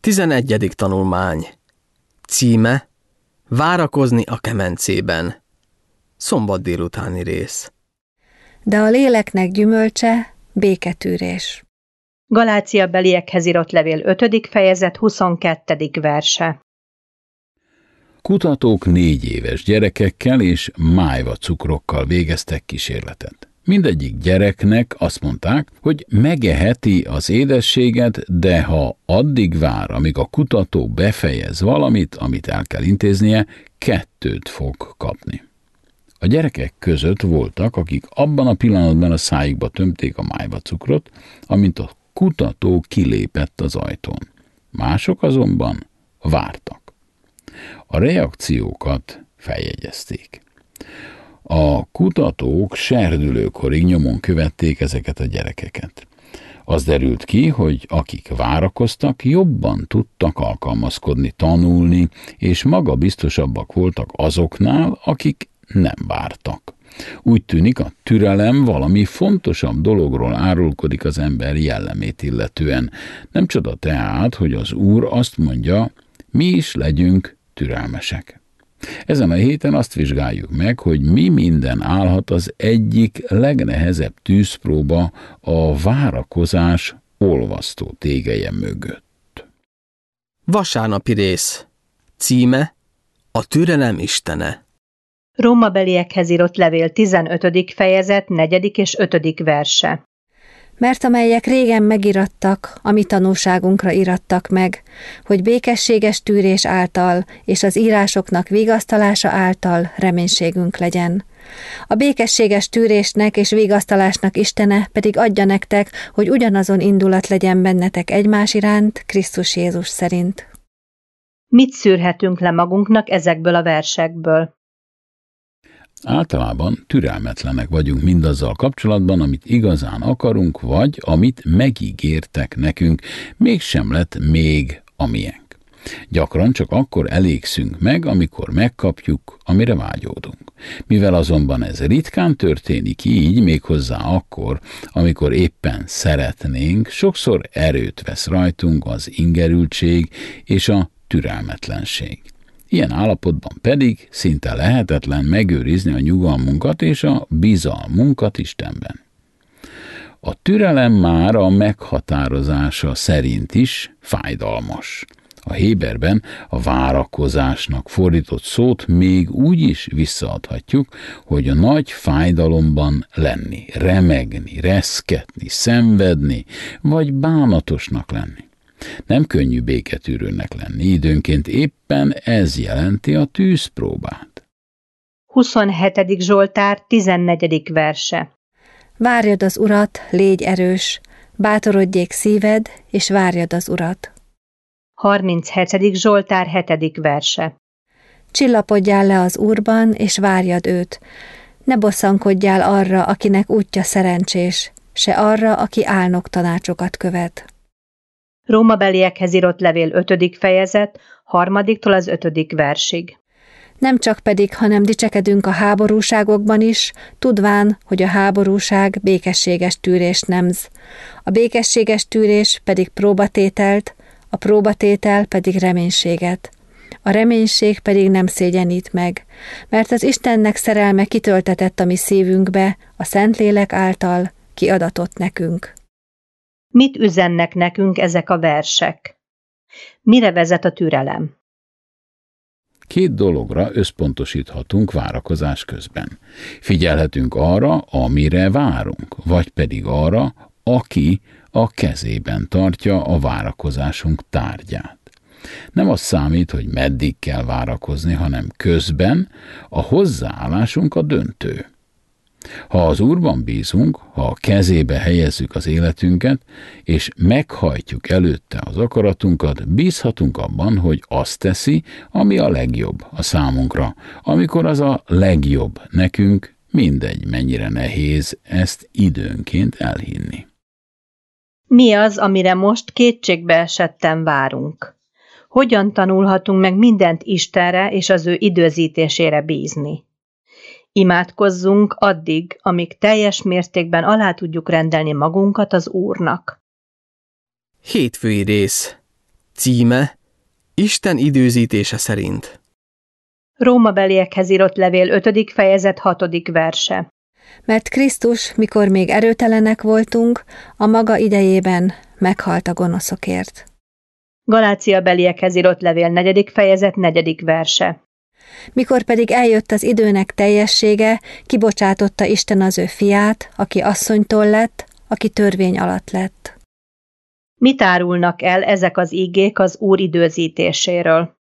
11. tanulmány. Címe: Várakozni a kemencében. Szombat délutáni rész. De a léleknek gyümölcse béketűrés. Galáciabeliekhez írott levél 5. fejezet 22. verse. Kutatók 4 éves gyerekekkel és májva cukrokkal végeztek kísérletet. Mindegyik gyereknek azt mondták, hogy megeheti az édességet, de ha addig vár, amíg a kutató befejez valamit, amit el kell intéznie, 2 fog kapni. A gyerekek között voltak, akik abban a pillanatban a szájukba tömték a májvacukrot, amint a kutató kilépett az ajtón. Mások azonban vártak. A reakciókat feljegyezték. A kutatók serdülőkorig nyomon követték ezeket a gyerekeket. Az derült ki, hogy akik várakoztak, jobban tudtak alkalmazkodni, tanulni, és magabiztosabbak voltak azoknál, akik nem vártak. Úgy tűnik, a türelem valami fontosabb dologról árulkodik az ember jellemét illetően. Nem csoda tehát, hogy az Úr azt mondja, mi is legyünk türelmesek. Ezen a héten azt vizsgáljuk meg, hogy mi minden állhat az egyik legnehezebb tűzpróba a várakozás olvasztó tégelye mögött. Vasárnapi rész. Címe: A türelem istene. Rómabeliekhez írott levél 15. fejezet 4. és 5. verse. Mert amelyek régen megirattak, a mi tanúságunkra irattak meg, hogy békességes tűrés által és az írásoknak vigasztalása által reménységünk legyen. A békességes tűrésnek és vigasztalásnak Istene pedig adja nektek, hogy ugyanazon indulat legyen bennetek egymás iránt, Krisztus Jézus szerint. Mit szűrhetünk le magunknak ezekből a versekből? Általában türelmetlenek vagyunk mindazzal kapcsolatban, amit igazán akarunk, vagy amit megígértek nekünk, mégsem lett még a miénk. Gyakran csak akkor elégszünk meg, amikor megkapjuk, amire vágyódunk. Mivel azonban ez ritkán történik így, méghozzá akkor, amikor éppen szeretnénk, sokszor erőt vesz rajtunk az ingerültség és a türelmetlenség. Ilyen állapotban pedig szinte lehetetlen megőrizni a nyugalmunkat és a bizalmunkat Istenben. A türelem már a meghatározása szerint is fájdalmas. A Héberben a várakozásnak fordított szót még úgy is visszaadhatjuk, hogy a nagy fájdalomban lenni, remegni, reszketni, szenvedni, vagy bánatosnak lenni. Nem könnyű béketűrőnek lenni, időnként éppen ez jelenti a tűzpróbát. 27. Zsoltár 14. verse. Várjad az Urat, légy erős, bátorodjék szíved, és várjad az Urat. 37. Zsoltár 7. verse. Csillapodjál le az Úrban, és várjad őt. Ne bosszankodjál arra, akinek útja szerencsés, se arra, aki álnok tanácsokat követ. Rómabeliekhez írott levél 5. fejezet 3-tól az 5. versig. Nem csak pedig, hanem dicsekedünk a háborúságokban is, tudván, hogy a háborúság békességes tűrést nemz. A békességes tűrés pedig próbatételt, a próbatétel pedig reménységet. A reménység pedig nem szégyenít meg, mert az Istennek szerelme kitöltetett a mi szívünkbe, a Szentlélek által kiadatott nekünk. Mit üzennek nekünk ezek a versek? Mire vezet a türelem? 2 dologra összpontosíthatunk várakozás közben. Figyelhetünk arra, amire várunk, vagy pedig arra, aki a kezében tartja a várakozásunk tárgyát. Nem az számít, hogy meddig kell várakozni, hanem közben a hozzáállásunk a döntő. Ha az Úrban bízunk, ha a kezébe helyezzük az életünket, és meghajtjuk előtte az akaratunkat, bízhatunk abban, hogy azt teszi, ami a legjobb a számunkra, amikor az a legjobb nekünk, mindegy mennyire nehéz ezt időnként elhinni. Mi az, amire most kétségbe esetten várunk? Hogyan tanulhatunk meg mindent Istenre és az ő időzítésére bízni? Imádkozzunk addig, amíg teljes mértékben alá tudjuk rendelni magunkat az Úrnak. Hétfői rész. Címe: Isten időzítése szerint. Rómabeliekhez írott levél 5. fejezet 6. verse. Mert Krisztus, mikor még erőtelenek voltunk, a maga idejében meghalt a gonoszokért. Galáciabeliekhez írott levél 4. fejezet 4. verse. Mikor pedig eljött az időnek teljessége, kibocsátotta Isten az ő fiát, aki asszonytól lett, aki törvény alatt lett. Mit árulnak el ezek az igék az Úr időzítéséről?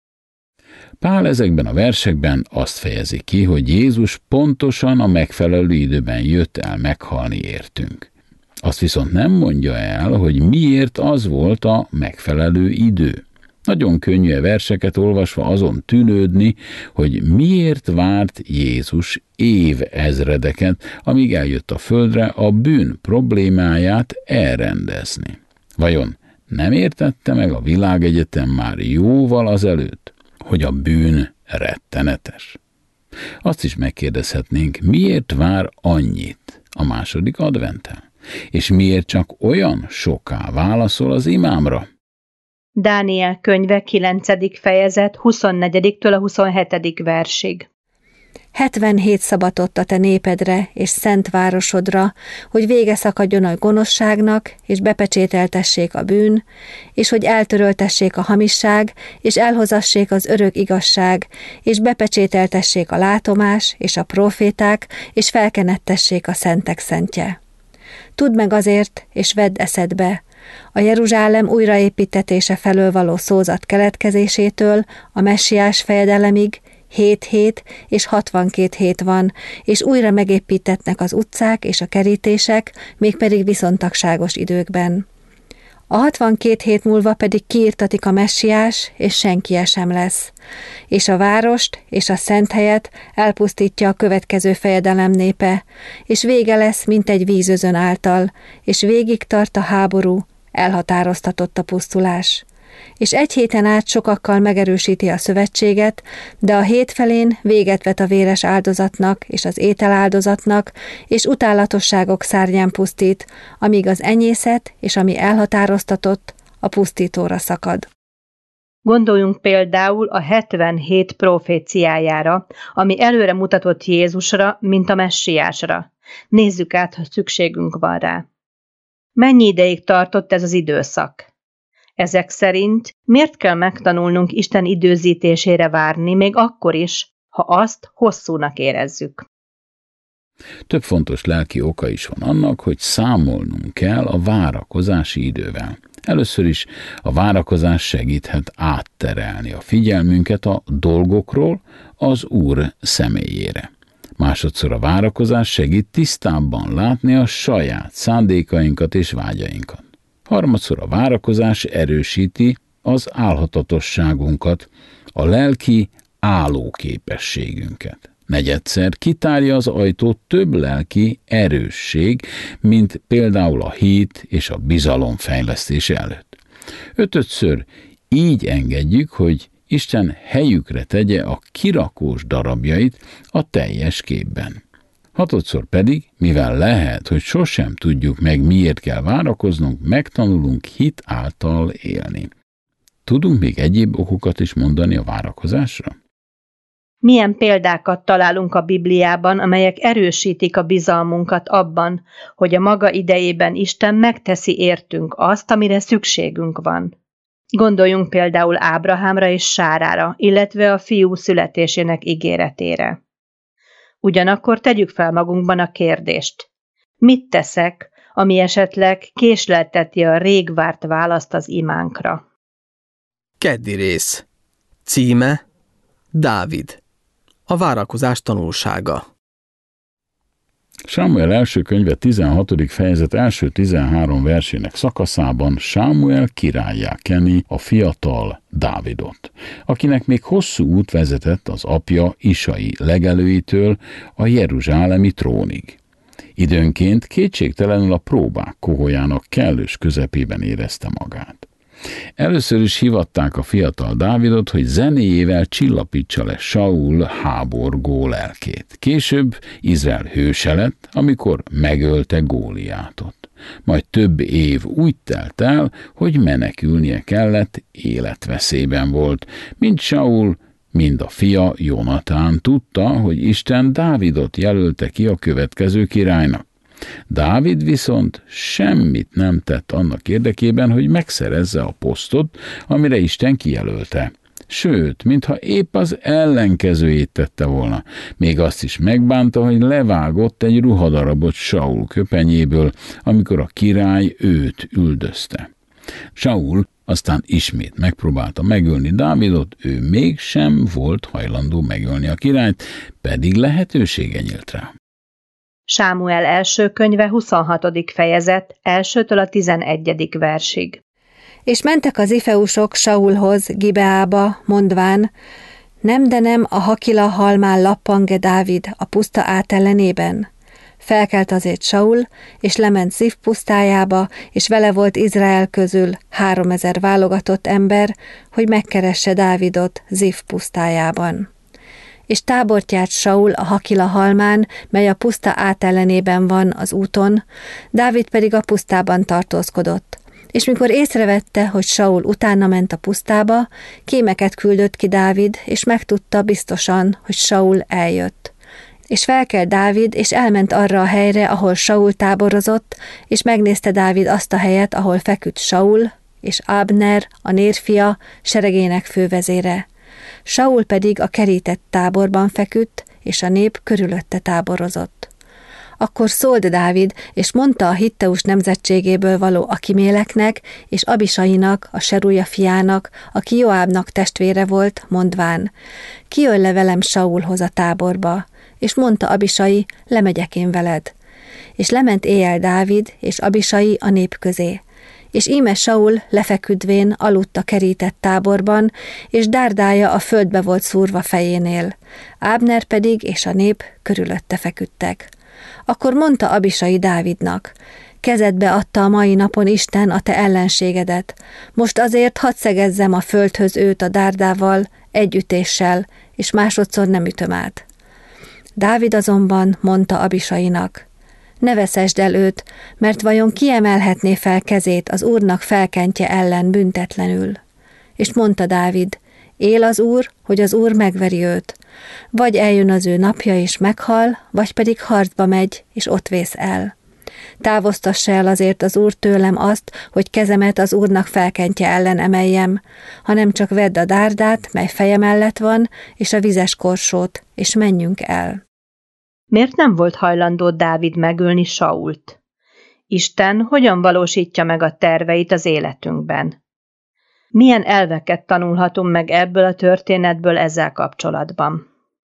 Pál ezekben a versekben azt fejezi ki, hogy Jézus pontosan a megfelelő időben jött el meghalni értünk. Azt viszont nem mondja el, hogy miért az volt a megfelelő idő. Nagyon könnyű a verseket olvasva azon tűnődni, hogy miért várt Jézus évezredeket, amíg eljött a földre a bűn problémáját elrendezni. Vajon nem értette meg a világegyetem már jóval azelőtt, hogy a bűn rettenetes? Azt is megkérdezhetnénk, miért vár annyit a második adventtel? És miért csak olyan soká válaszol az imámra? Dániel könyve 9. fejezet 24-től a 27. versig. 77 szabatot a te népedre és szent városodra, hogy vége szakadjon a gonoszságnak, és bepecsételtessék a bűn, és hogy eltöröltessék a hamisság, és elhozassék az örök igazság, és bepecsételtessék a látomás, és a proféták, és felkenettessék a szentek szentje. Tudd meg azért, és vedd eszedbe, a Jeruzsálem újraépítetése felől való szózat keletkezésétől a messiás fejedelemig 7 hét és 62 hét van, és újra megépítetnek az utcák és a kerítések, mégpedig viszontagságos időkben. A 62 hét múlva pedig kiirtatik a messiás, és senkie sem lesz. És a várost és a szent helyet elpusztítja a következő fejedelem népe, és vége lesz, mint egy vízözön által, és végig tart a háború, elhatároztatott a pusztulás. És 1 héten át sokakkal megerősíti a szövetséget, de a hét felén véget vet a véres áldozatnak és az ételáldozatnak, és utálatosságok szárnyán pusztít, amíg az enyészet és ami elhatároztatott, a pusztítóra szakad. Gondoljunk például a 77 proféciájára, ami előre mutatott Jézusra, mint a messiásra. Nézzük át, ha szükségünk van rá. Mennyi ideig tartott ez az időszak? Ezek szerint miért kell megtanulnunk Isten időzítésére várni, még akkor is, ha azt hosszúnak érezzük? Több fontos lelki oka is van annak, hogy számolnunk kell a várakozási idővel. Először is a várakozás segíthet átterelni a figyelmünket a dolgokról az Úr személyére. Másodszor a várakozás segít tisztábban látni a saját szándékainkat és vágyainkat. Harmadszor a várakozás erősíti az álhatatosságunkat, a lelki állóképességünket. Negyedszer kitárja az ajtót több lelki erősség, mint például a hit és a bizalom fejlesztése előtt. Ötödször így engedjük, hogy Isten helyükre tegye a kirakós darabjait a teljes képben. Hatodszor pedig, mivel lehet, hogy sosem tudjuk meg, miért kell várakoznunk, megtanulunk hit által élni. Tudunk még egyéb okokat is mondani a várakozásra? Milyen példákat találunk a Bibliában, amelyek erősítik a bizalmunkat abban, hogy a maga idejében Isten megteszi értünk azt, amire szükségünk van. Gondoljunk például Ábrahámra és Sárára, illetve a fiú születésének ígéretére. Ugyanakkor tegyük fel magunkban a kérdést. Mit teszek, ami esetleg késlelteti a rég várt választ az imánkra? Keddi rész. Címe: Dávid. A várakozás tanulsága. Sámuel első könyve 16. fejezet első 13 versének szakaszában Sámuel királlyá keni a fiatal Dávidot, akinek még hosszú út vezetett az apja Isai legelőitől a jeruzsálemi trónig. Időnként kétségtelenül a próbák koholyának kellős közepében érezte magát. Először is hivatták a fiatal Dávidot, hogy zenéjével csillapítsa le Saul háborgó lelkét. Később Izrael hőse lett, amikor megölte Góliátot. Majd több év úgy telt el, hogy menekülnie kellett, életveszélyben volt. Mind Saul, mind a fia Jonatán tudta, hogy Isten Dávidot jelölte ki a következő királynak. Dávid viszont semmit nem tett annak érdekében, hogy megszerezze a posztot, amire Isten kijelölte. Sőt, mintha épp az ellenkezőjét tette volna. Még azt is megbánta, hogy levágott egy ruhadarabot Saul köpenyéből, amikor a király őt üldözte. Saul aztán ismét megpróbálta megölni Dávidot, ő mégsem volt hajlandó megölni a királyt, pedig lehetősége nyílt rá. Sámuel első könyve 26. fejezet, 1-től a 11. versig. És mentek az ifeusok Saulhoz, Gibeába, mondván, nem a Hakila halmán lappange Dávid a puszta átellenében. Felkelt azért Saul, és lement Zif pusztájába, és vele volt Izrael közül 3000 válogatott ember, hogy megkeresse Dávidot Zif pusztájában. És tábort járt Saul a Hakila halmán, mely a puszta átellenében van az úton, Dávid pedig a pusztában tartózkodott. És mikor észrevette, hogy Saul utána ment a pusztába, kémeket küldött ki Dávid, és megtudta biztosan, hogy Saul eljött. És felkelt Dávid, és elment arra a helyre, ahol Saul táborozott, és megnézte Dávid azt a helyet, ahol feküdt Saul, és Abner, a nérfia, seregének fővezére. Saul pedig a kerített táborban feküdt, és a nép körülötte táborozott. Akkor szólt Dávid, és mondta a Hitteus nemzetségéből való Akiméleknek, és Abisainak, a Serúja fiának, aki Joábnak testvére volt, mondván, kijöjj le velem Saulhoz a táborba, és mondta Abisai, lemegyek én veled. És lement éjjel Dávid, és Abisai a nép közé. És íme Saul lefeküdvén aludt a kerített táborban, és dárdája a földbe volt szúrva fejénél. Ábner pedig és a nép körülötte feküdtek. Akkor mondta Abisai Dávidnak, kezedbe adta a mai napon Isten a te ellenségedet, most azért hadd szegezzem a földhöz őt a dárdával, egy ütéssel, és másodszor nem ütöm át. Dávid azonban mondta Abisainak, ne veszesd el őt, mert vajon kiemelhetné fel kezét az Úrnak felkentje ellen büntetlenül. És mondta Dávid, él az Úr, hogy az Úr megveri őt. Vagy eljön az ő napja és meghal, vagy pedig harcba megy, és ott vész el. Távoztassa el azért az Úr tőlem azt, hogy kezemet az Úrnak felkentje ellen emeljem, hanem csak vedd a dárdát, mely feje mellett van, és a vizes korsót, és menjünk el. Miért nem volt hajlandó Dávid megölni Sault? Isten hogyan valósítja meg a terveit az életünkben? Milyen elveket tanulhatunk meg ebből a történetből ezzel kapcsolatban?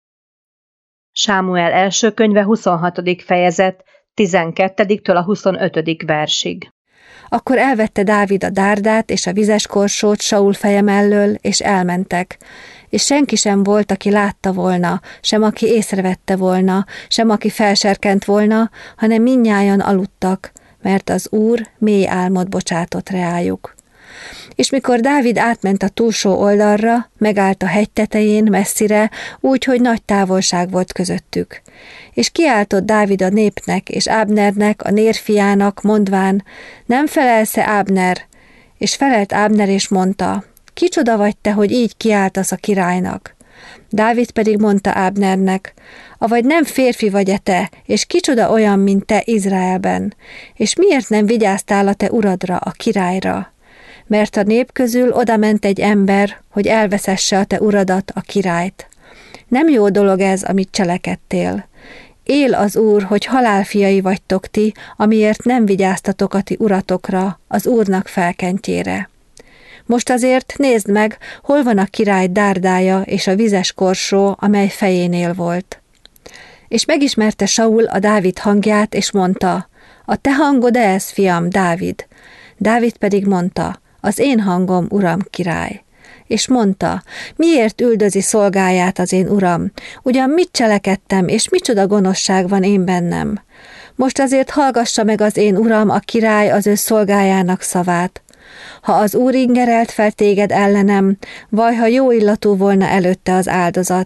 Sámuel első könyve 26. fejezet, 12-től a 25. versig. Akkor elvette Dávid a dárdát és a vizes korsót Saul feje mellől, és elmentek. És senki sem volt, aki látta volna, sem aki észrevette volna, sem aki felserkent volna, hanem mindnyájan aludtak, mert az Úr mély álmot bocsátott reájuk. És mikor Dávid átment a túlsó oldalra, megállt a hegy tetején messzire, úgy, hogy nagy távolság volt közöttük. És kiáltott Dávid a népnek és Ábnernek, a nérfiának, mondván, nem felelsz-e, Ábner? És felelt Ábner és mondta, kicsoda vagy te, hogy így kiáltasz a királynak? Dávid pedig mondta Ábnernek, avagy nem férfi vagy-e te, és kicsoda olyan, mint te Izraelben? És miért nem vigyáztál a te uradra, a királyra? Mert a nép közül odament egy ember, hogy elveszesse a te uradat, a királyt. Nem jó dolog ez, amit cselekedtél. Él az Úr, hogy halálfiai vagytok ti, amiért nem vigyáztatok a ti uratokra, az Úrnak felkentjére. Most azért nézd meg, hol van a király dárdája és a vizes korsó, amely fejénél volt. És megismerte Saul a Dávid hangját, és mondta, a te hangod ez, fiam, Dávid. Dávid pedig mondta, az én hangom, uram, király. És mondta, miért üldözi szolgáját az én uram? Ugyan mit cselekedtem, és micsoda gonoszság van én bennem? Most azért hallgassa meg az én uram, a király az ő szolgájának szavát. Ha az Úr ingerelt fel téged ellenem, vaj, ha jó illatú volna előtte az áldozat.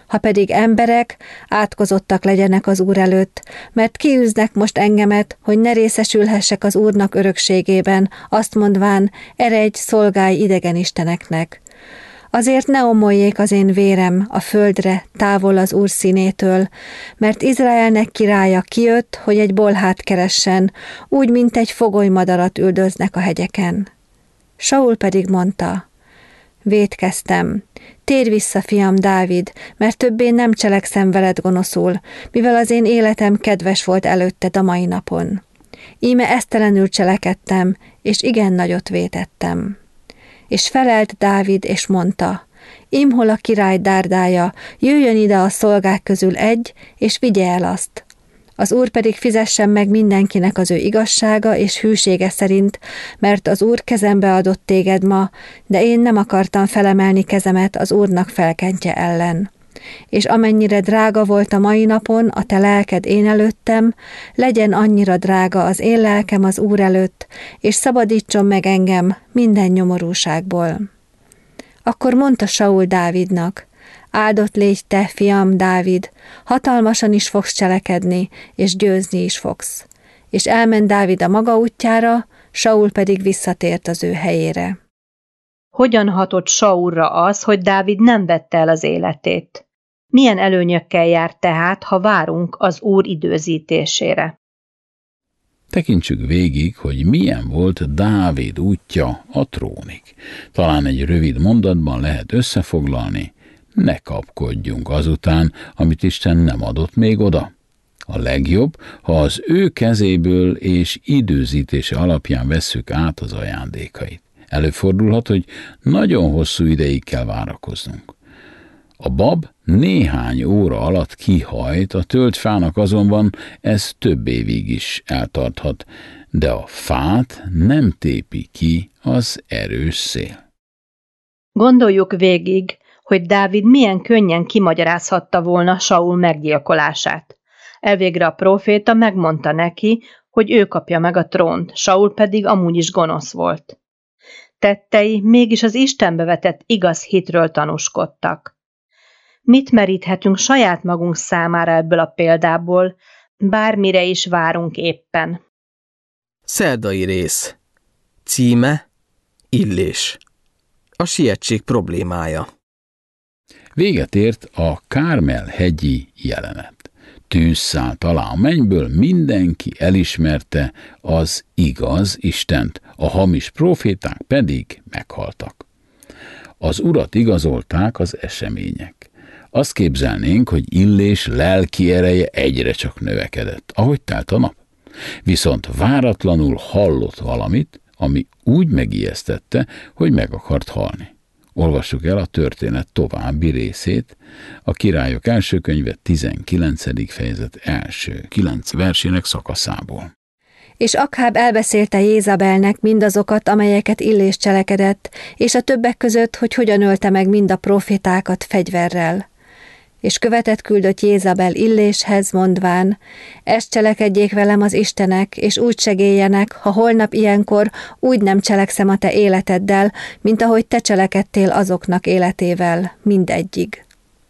Ha pedig emberek, átkozottak legyenek az Úr előtt, mert kiűznek most engemet, hogy ne részesülhessek az Úrnak örökségében, azt mondván, eredj, szolgálj idegen isteneknek. Azért ne omoljék az én vérem a földre, távol az Úr színétől, mert Izraelnek királya kijött, hogy egy bolhát keressen, úgy, mint egy fogolymadarat üldöznek a hegyeken. Saul pedig mondta, vétkeztem, térj vissza, fiam Dávid, mert többé nem cselekszem veled gonoszul, mivel az én életem kedves volt előtted a mai napon. Íme esztelenül cselekedtem, és igen nagyot vétettem. És felelt Dávid, és mondta, imhol a király dárdája, jöjjön ide a szolgák közül egy, és vigye el azt. Az Úr pedig fizessen meg mindenkinek az ő igazsága és hűsége szerint, mert az Úr kezembe adott téged ma, de én nem akartam felemelni kezemet az Úrnak felkentje ellen. És amennyire drága volt a mai napon a te lelked én előttem, legyen annyira drága az én lelkem az Úr előtt, és szabadítson meg engem minden nyomorúságból. Akkor mondta Saul Dávidnak, áldott légy te, fiam Dávid, hatalmasan is fogsz cselekedni, és győzni is fogsz. És elment Dávid a maga útjára, Saul pedig visszatért az ő helyére. Hogyan hatott Saulra az, hogy Dávid nem vette el az életét? Milyen előnyökkel jár tehát, ha várunk az Úr időzítésére? Tekintsük végig, hogy milyen volt Dávid útja a trónig. Talán egy rövid mondatban lehet összefoglalni, ne kapkodjunk azután, amit Isten nem adott még oda. A legjobb, ha az ő kezéből és időzítése alapján vesszük át az ajándékait. Előfordulhat, hogy nagyon hosszú ideig kell várakoznunk. A bab néhány óra alatt kihajt, a tölgyfának azonban ez több évig is eltarthat, de a fát nem tépi ki az erős szél. Gondoljuk végig, hogy Dávid milyen könnyen kimagyarázhatta volna Saul meggyilkolását. Elvégre a próféta megmondta neki, hogy ő kapja meg a trónt, Saul pedig amúgy is gonosz volt. Tettei mégis az Istenbe vetett igaz hitről tanúskodtak. Mit meríthetünk saját magunk számára ebből a példából, bármire is várunk éppen? Szerdai rész. Címe: Illés. A sietség problémája. Véget ért a Kármel-hegyi jelenet. Tűz szállt alá a mennyből, mindenki elismerte az igaz Istent, a hamis próféták pedig meghaltak. Az Urat igazolták az események. Azt képzelnénk, hogy Illés lelki ereje egyre csak növekedett, ahogy telt a nap. Viszont váratlanul hallott valamit, ami úgy megijesztette, hogy meg akart halni. Olvassuk el a történet további részét, a Királyok első könyve 19. fejezet első 9 versének szakaszából. És Akháb elbeszélte Jézabelnek mindazokat, amelyeket Illés cselekedett, és a többek között, hogy hogyan ölte meg mind a profétákat fegyverrel. És követet küldött Jézabel Illéshez, mondván, ezt cselekedjék velem az istenek, és úgy segéljenek, ha holnap ilyenkor úgy nem cselekszem a te életeddel, mint ahogy te cselekedtél azoknak életével, mindegyig.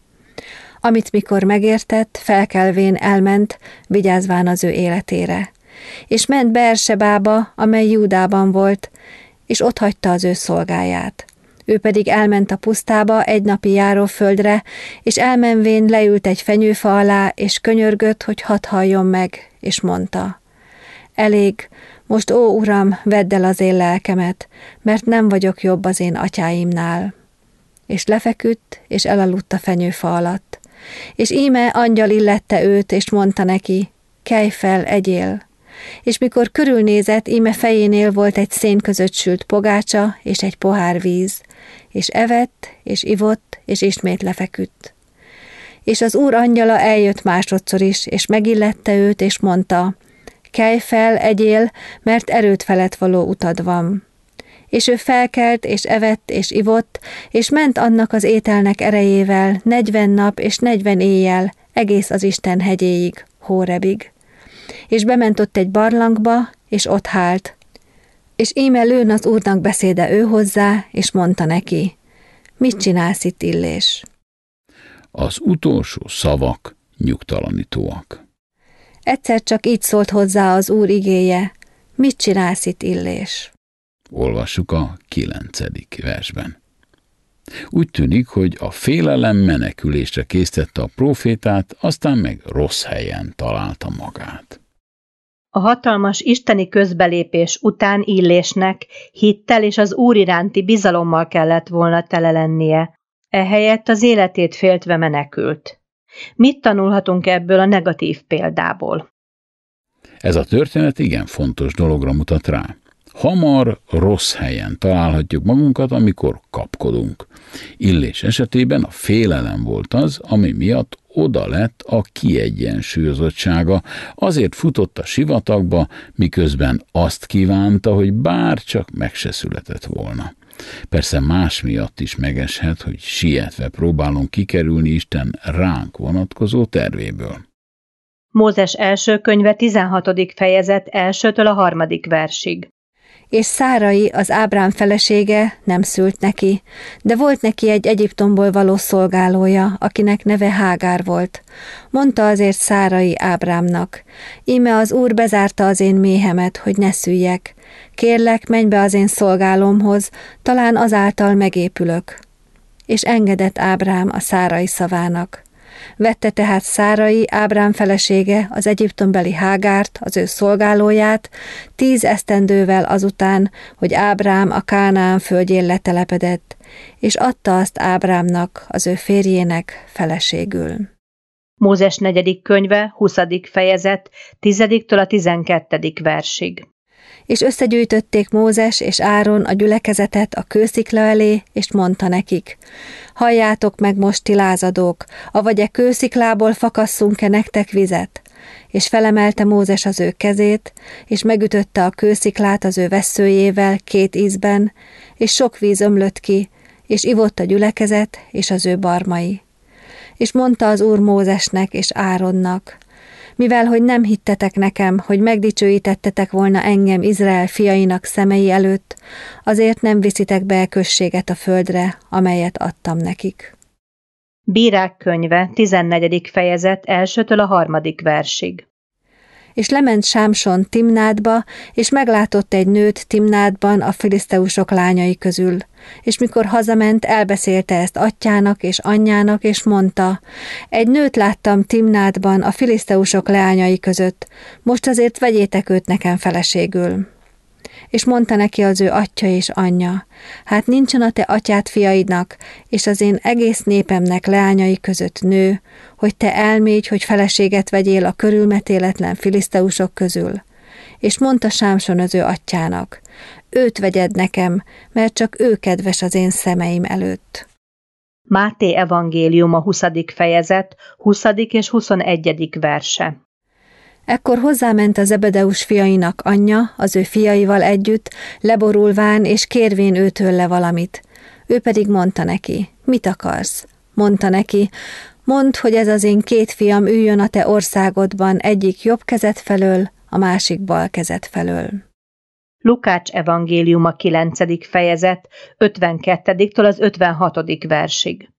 Amit mikor megértett, felkelvén elment, vigyázván az ő életére. És ment Beersebába, amely Júdában volt, és ott hagyta az ő szolgáját. Ő pedig elment a pusztába egy napi járóföldre, és elmenvén leült egy fenyőfa alá, és könyörgött, hogy hadd halljon meg, és mondta, elég, most ó Uram, vedd el az én lelkemet, mert nem vagyok jobb az én atyáimnál. És lefeküdt, és elaludt a fenyőfa alatt. És íme angyal illette őt, és mondta neki, kelj fel, egyél. És mikor körülnézett, íme fejénél volt egy szén között sült pogácsa, és egy pohár víz, és evett, és ivott, és ismét lefeküdt. És az Úr angyala eljött másodszor is, és megillette őt, és mondta, kelj fel, egyél, mert erőt felett való utad van. És ő felkelt, és evett, és ivott, és ment annak az ételnek erejével 40 nap és 40 éjjel, egész az Isten hegyéig, Hórebig. És bement ott egy barlangba, és ott hált. És íme lőn az Úrnak beszéde ő hozzá, és mondta neki, mit csinálsz itt, Illés? Az utolsó szavak nyugtalanítóak. Egyszer csak így szólt hozzá az Úr igéje: mit csinálsz itt, Illés? Olvassuk a 9. versben. Úgy tűnik, hogy a félelem menekülésre késztette a prófétát, aztán meg rossz helyen találta magát. A hatalmas isteni közbelépés után Illésnek hittel és az Úr iránti bizalommal kellett volna tele lennie, ehelyett az életét féltve menekült. Mit tanulhatunk ebből a negatív példából? Ez a történet igen fontos dologra mutat rá. Hamar rossz helyen találhatjuk magunkat, amikor kapkodunk. Illés esetében a félelem volt az, ami miatt oda lett a kiegyensúlyozottsága, azért futott a sivatagba, miközben azt kívánta, hogy bár csak meg se született volna. Persze más miatt is megeshet, hogy sietve próbálunk kikerülni Isten ránk vonatkozó tervéből. Mózes első könyve 16. fejezet 1-től a 3. versig. És Szárai, az Ábrám felesége, nem szült neki, de volt neki egy Egyiptomból való szolgálója, akinek neve Hágár volt. Mondta azért Szárai Ábrámnak: íme az Úr bezárta az én méhemet, hogy ne szüljek. Kérlek, menj be az én szolgálómhoz, talán azáltal megépülök. És engedett Ábrám a Szárai szavának. Vette tehát Szárai, Ábrám felesége, az egyiptombeli Hágárt, az ő szolgálóját, 10 esztendővel azután, hogy Ábrám a Kánaán földjén letelepedett, és adta azt Ábrámnak, az ő férjének feleségül. Mózes 4. könyve 20. fejezet 10-től a 12. versig. És összegyűjtötték Mózes és Áron a gyülekezetet a kőszikla elé, és mondta nekik: halljátok meg most, ti lázadók, avagy kősziklából fakasszunk-e nektek vizet? És felemelte Mózes az ő kezét, és megütötte a kősziklát az ő vesszőjével 2 ízben, és sok víz ömlött ki, és ivott a gyülekezet és az ő barmai. És mondta az Úr Mózesnek és Áronnak: mivel hogy nem hittetek nekem, hogy megdicsőítettetek volna engem Izrael fiainak szemei előtt, azért nem viszitek be községet a földre, amelyet adtam nekik. Bírák könyve 14. fejezet 1-től a 3. versig. És lement Sámson Timnádba, és meglátott egy nőt Timnádban a filiszteusok lányai közül. És mikor hazament, elbeszélte ezt atyának és anyjának, és mondta: egy nőt láttam Timnádban a filiszteusok leányai között, most azért vegyétek őt nekem feleségül. És mondta neki az ő atya és anyja: hát nincsen a te atyád fiaidnak, és az én egész népemnek leányai között nő, hogy te elmégy, hogy feleséget vegyél a körülmetéletlen filiszteusok közül. És mondta Sámson az ő atyának: őt vegyed nekem, mert csak ő kedves az én szemeim előtt. Máté evangélium a 20. fejezet 20. és 21. verse. Ekkor hozzáment a Zebedeus fiainak anyja, az ő fiaival együtt, leborulván és kérvén őtőle valamit. Ő pedig mondta neki: mit akarsz? Mondta neki: mondd, hogy ez az én 2 fiam üljön a te országodban, egyik jobb kezed felől, a másik bal kezed felől. Lukács evangéliuma 9. fejezet 52-től az 56. versig.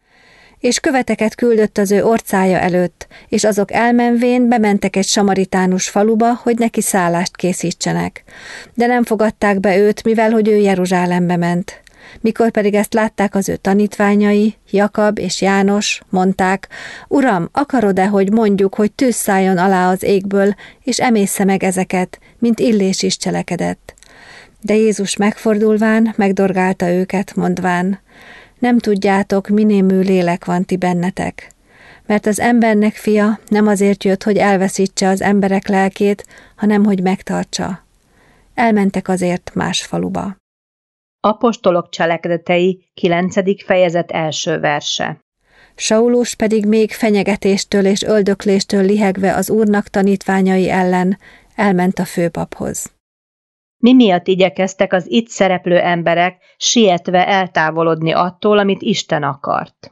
És követeket küldött az ő orcája előtt, és azok elmenvén bementek egy samaritánus faluba, hogy neki szállást készítsenek. De nem fogadták be őt, mivel hogy ő Jeruzsálembe ment. Mikor pedig ezt látták az ő tanítványai, Jakab és János, mondták: Uram, akarod-e, hogy mondjuk, hogy tűz szálljon alá az égből, és emészze meg ezeket, mint Illés is cselekedett? De Jézus megfordulván megdorgálta őket, mondván: nem tudjátok, minémű lélek van ti bennetek. Mert az embernek fia nem azért jött, hogy elveszítse az emberek lelkét, hanem hogy megtartsa. Elmentek azért más faluba. Apostolok cselekedetei 9. fejezet 1. verse. Saulus pedig még fenyegetéstől és öldökléstől lihegve az Úrnak tanítványai ellen elment a főpaphoz. Mi miatt igyekeztek az itt szereplő emberek sietve eltávolodni attól, amit Isten akart?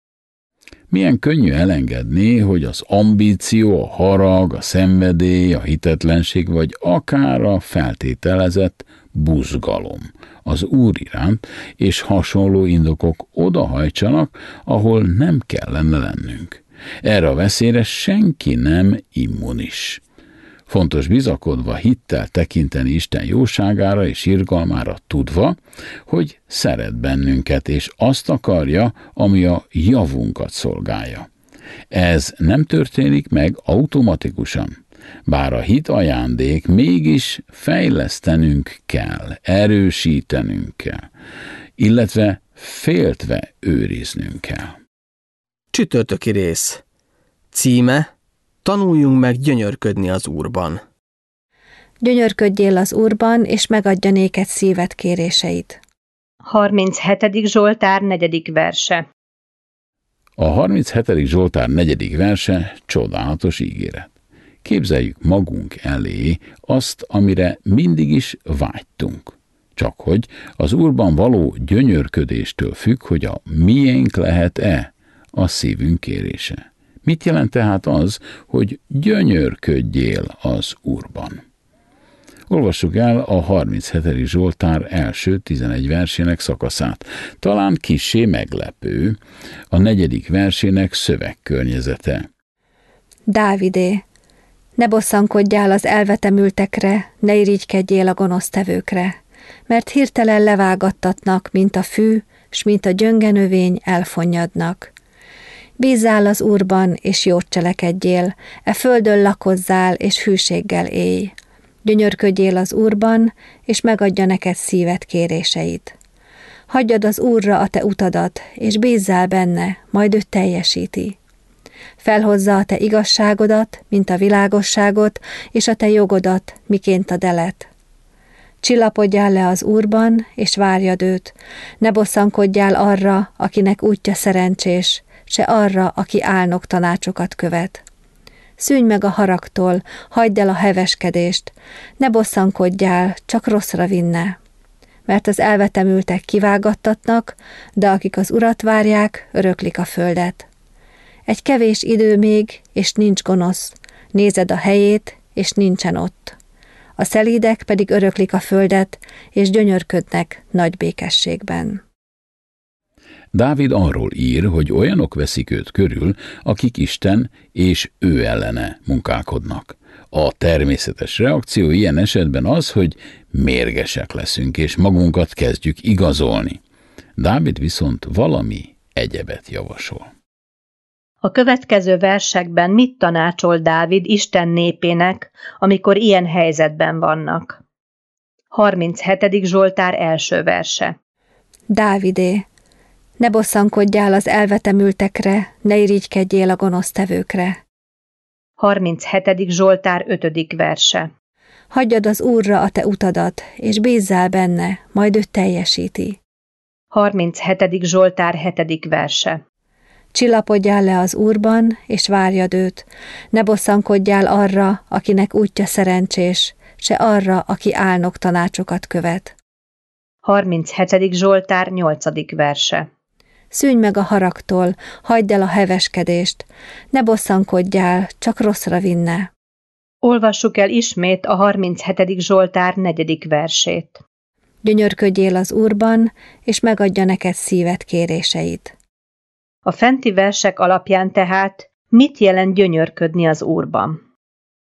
Milyen könnyű elengedni, hogy az ambíció, a harag, a szenvedély, a hitetlenség, vagy akár a feltételezett buzgalom az Úr iránt, és hasonló indokok odahajtsanak, ahol nem kellene lennünk. Erre a veszélyre senki nem immunis. Fontos bizakodva hittel tekinteni Isten jóságára és irgalmára tudva, hogy szeret bennünket, és azt akarja, ami a javunkat szolgálja. Ez nem történik meg automatikusan. Bár a hit ajándék, mégis fejlesztenünk kell, erősítenünk kell, illetve féltve őriznünk kell. Csütörtöki rész. Címe: Tanuljunk meg gyönyörködni az Úrban. Gyönyörködjél az Úrban, és megadja néked szíved kéréseit. 37. Zsoltár 4. verse. A 37. Zsoltár 4. verse csodálatos ígéret. Képzeljük magunk elé azt, amire mindig is vágytunk. Csak hogy az Úrban való gyönyörködéstől függ, hogy a miénk lehet-e a szívünk kérése. Mit jelent tehát az, hogy gyönyörködjél az Úrban? Olvassuk el a 37. Zsoltár első 11 versének szakaszát. Talán kissé meglepő a 4. versének szövegkörnyezete. Dávidé, ne bosszankodjál az elvetemültekre, ne irigykedjél a gonosztevőkre, mert hirtelen levágattatnak, mint a fű, s mint a gyöngenövény elfonnyadnak. Bízzál az Úrban, és jót cselekedjél, e földön lakozzál, és hűséggel élj. Gyönyörködjél az Úrban, és megadja neked szíved kéréseit. Hagyjad az Úrra a te utadat, és bízzál benne, majd ő teljesíti. Felhozza a te igazságodat, mint a világosságot, és a te jogodat, miként a delet. Csillapodjál le az Úrban, és várjad őt, ne bosszankodjál arra, akinek útja szerencsés, se arra, aki álnok tanácsokat követ. Szűnj meg a haragtól, hagyd el a heveskedést, ne bosszankodjál, csak rosszra vinne. Mert az elvetemültek kivágattatnak, de akik az Urat várják, öröklik a földet. Egy kevés idő még, és nincs gonosz, nézed a helyét, és nincsen ott. A szelídek pedig öröklik a földet, és gyönyörködnek nagy békességben. Dávid arról ír, hogy olyanok veszik őt körül, akik Isten és ő ellene munkálkodnak. A természetes reakció ilyen esetben az, hogy mérgesek leszünk, és magunkat kezdjük igazolni. Dávid viszont valami egyebet javasol. A következő versekben mit tanácsol Dávid Isten népének, amikor ilyen helyzetben vannak? 37. Zsoltár első verse. Dávidé, ne bosszankodjál az elvetemültekre, ne irigykedjél a gonosztevőkre. 37. Zsoltár 5. verse. Hagyjad az Úrra a te utadat, és bízzál benne, majd ő teljesíti. 37. Zsoltár 7. verse. Csillapodjál le az Úrban, és várjad őt, ne bosszankodjál arra, akinek útja szerencsés, se arra, aki álnok tanácsokat követ. 37. Zsoltár 8. verse. Szűnj meg a haragtól, hagyd el a heveskedést, ne bosszankodjál, csak rosszra vinne. Olvassuk el ismét a 37. Zsoltár 4. versét. Gyönyörködjél az Úrban, és megadja neked szíved kéréseit. A fenti versek alapján tehát mit jelent gyönyörködni az Úrban?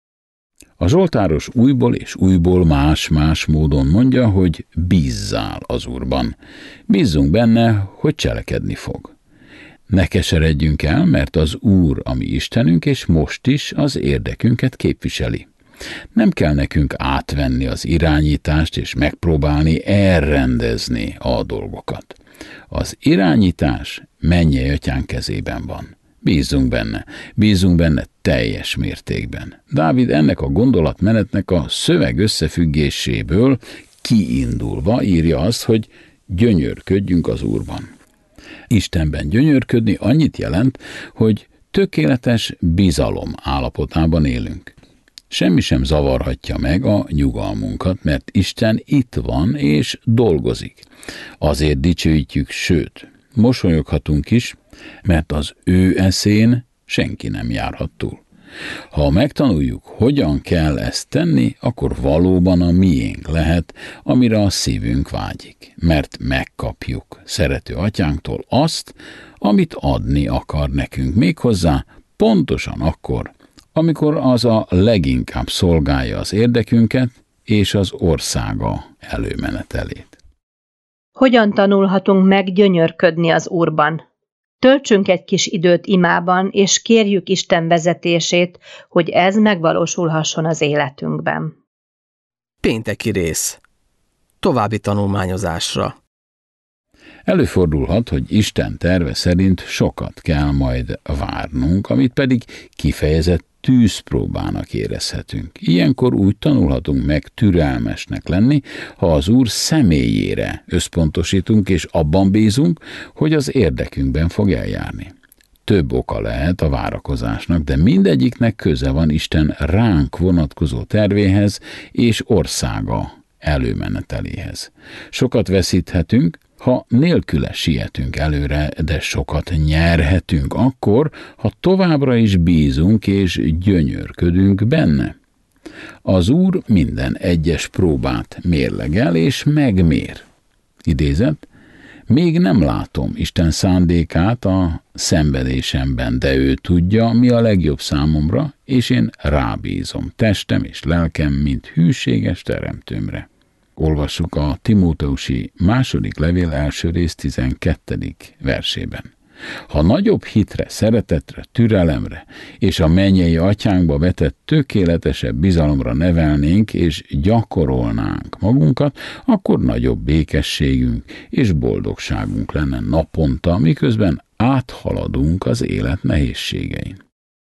A zsoltáros újból és újból más-más módon mondja, hogy bízzál az Úrban. Bízzunk benne, hogy cselekedni fog. Ne keseredjünk el, mert az Úr a mi Istenünk, és most is az érdekünket képviseli. Nem kell nekünk átvenni az irányítást és megpróbálni elrendezni a dolgokat. Az irányítás Mennyei Atyánk kezében van. Bízzunk benne teljes mértékben. Dávid ennek a gondolatmenetnek a szöveg összefüggéséből kiindulva írja azt, hogy gyönyörködjünk az Úrban. Istenben gyönyörködni annyit jelent, hogy tökéletes bizalom állapotában élünk. Semmi sem zavarhatja meg a nyugalmunkat, mert Isten itt van és dolgozik. Azért dicsőítjük, sőt, mosolyoghatunk is, mert az ő eszén senki nem járhat túl. Ha megtanuljuk, hogyan kell ezt tenni, akkor valóban a miénk lehet, amire a szívünk vágyik, mert megkapjuk szerető atyánktól azt, amit adni akar nekünk, méghozzá pontosan akkor, amikor az a leginkább szolgálja az érdekünket és az országa előmenetelét. Hogyan tanulhatunk meg gyönyörködni az Úrban? Töltsünk egy kis időt imában, és kérjük Isten vezetését, hogy ez megvalósulhasson az életünkben. Pénteki rész. További tanulmányozásra. Előfordulhat, hogy Isten terve szerint sokat kell majd várnunk, amit pedig kifejezett tűzpróbának érezhetünk. Ilyenkor úgy tanulhatunk meg türelmesnek lenni, ha az Úr személyére összpontosítunk, és abban bízunk, hogy az érdekünkben fog eljárni. Több oka lehet a várakozásnak, de mindegyiknek köze van Isten ránk vonatkozó tervéhez és országa előmeneteléhez. Sokat veszíthetünk, ha nélküle sietünk előre, de sokat nyerhetünk akkor, ha továbbra is bízunk és gyönyörködünk benne. Az Úr minden egyes próbát mérlegel és megmér. Idézet: még nem látom Isten szándékát a szenvedésemben, de ő tudja, mi a legjobb számomra, és én rábízom testem és lelkem, mint hűséges teremtőmre. Olvassuk a Timóteusi második levél első rész 12. versében. Ha nagyobb hitre, szeretetre, türelemre és a mennyei atyánkba vetett tökéletesebb bizalomra nevelnénk és gyakorolnánk magunkat, akkor nagyobb békességünk és boldogságunk lenne naponta, miközben áthaladunk az élet nehézségein.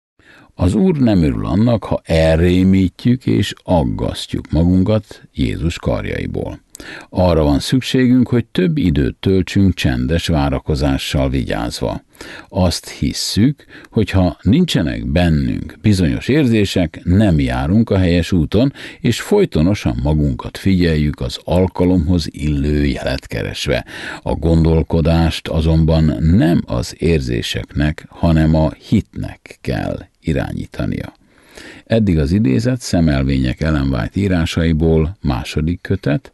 Az Úr nem örül annak, ha elrémítjük és aggasztjuk magunkat Jézus karjaiból. Arra van szükségünk, hogy több időt töltsünk csendes várakozással vigyázva. Azt hisszük, hogy ha nincsenek bennünk bizonyos érzések, nem járunk a helyes úton, és folytonosan magunkat figyeljük az alkalomhoz illő jelet keresve. A gondolkodást azonban nem az érzéseknek, hanem a hitnek kell irányítania. Eddig az idézet Szemelvények Ellen White írásaiból, második kötet,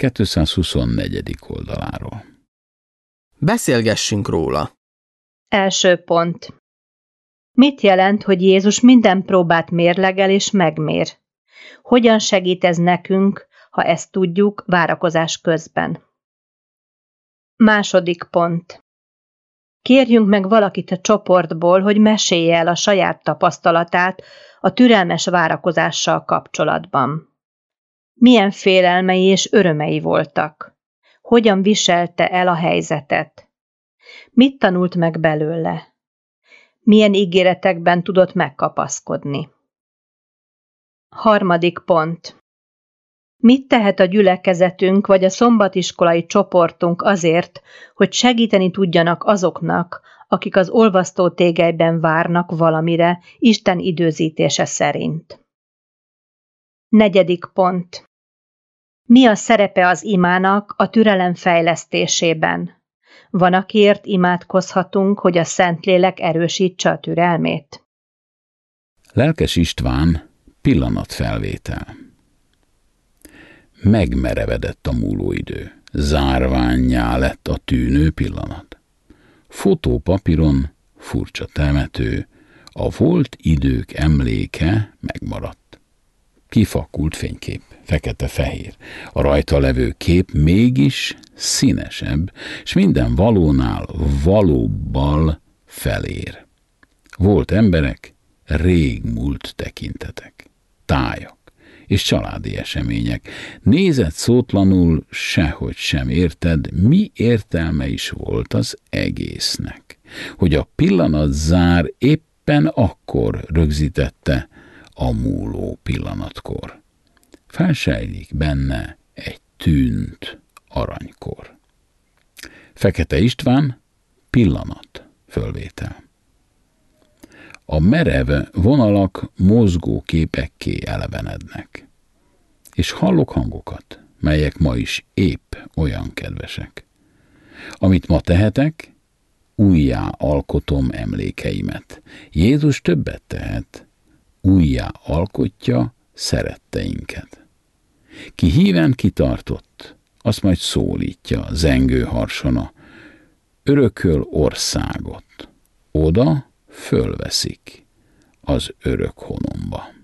224. oldaláról. Beszélgessünk róla. Első pont. Mit jelent, hogy Jézus minden próbát mérlegel és megmér? Hogyan segít ez nekünk, ha ezt tudjuk várakozás közben? Második pont. Kérjünk meg valakit a csoportból, hogy mesélje el a saját tapasztalatát a türelmes várakozással kapcsolatban. Milyen félelmei és örömei voltak? Hogyan viselte el a helyzetet? Mit tanult meg belőle? Milyen ígéretekben tudott megkapaszkodni? Harmadik pont. Mit tehet a gyülekezetünk vagy a szombatiskolai csoportunk azért, hogy segíteni tudjanak azoknak, akik az olvasztótégelyben várnak valamire Isten időzítése szerint? Negyedik pont. Mi a szerepe az imának a türelem fejlesztésében? Van, akiért imádkozhatunk, hogy a Szentlélek erősítse a türelmét? Lelkes István, pillanatfelvétel. Megmerevedett a múló idő, zárvánnyá lett a tűnő pillanat. Fotópapíron furcsa temető, a volt idők emléke megmaradt. Kifakult fénykép, fekete-fehér, a rajta levő kép mégis színesebb, s minden valónál valóbbal felér. Volt emberek, régmúlt tekintetek, tájak és családi események. Nézett szótlanul, sehogy sem érted, mi értelme is volt az egésznek. Hogy a pillanat zár éppen akkor rögzítette a múló pillanatkor. Felsejlik benne egy tűnt aranykor. Fekete István, pillanat fölvétel. A merev vonalak mozgó képekké elevenednek, és hallok hangokat, melyek ma is épp olyan kedvesek. Amit ma tehetek, újjá alkotom emlékeimet. Jézus többet tehet, újjá alkotja szeretteinket. Ki híven kitartott, azt majd szólítja zengő harsona, örököl országot, oda fölveszik az örök honomba.